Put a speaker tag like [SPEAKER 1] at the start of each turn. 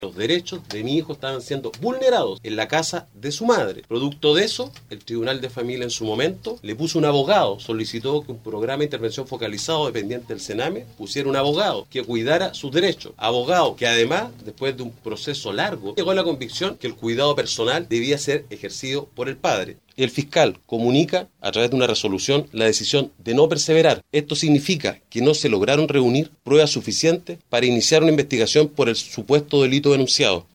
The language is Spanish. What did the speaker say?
[SPEAKER 1] Los derechos de mi hijo estaban siendo vulnerados en la casa de su madre. Producto de eso, el Tribunal de Familia en su momento le puso un abogado, solicitó que un programa de intervención focalizado dependiente del Sename pusiera un abogado que cuidara sus derechos. Abogado que además, después de un proceso largo, llegó a la convicción que el cuidado personal debía ser ejercido por el padre. El fiscal comunica a través de una resolución la decisión de no perseverar. Esto significa que no se lograron reunir pruebas suficientes para iniciar una investigación por el supuesto delito denunciado.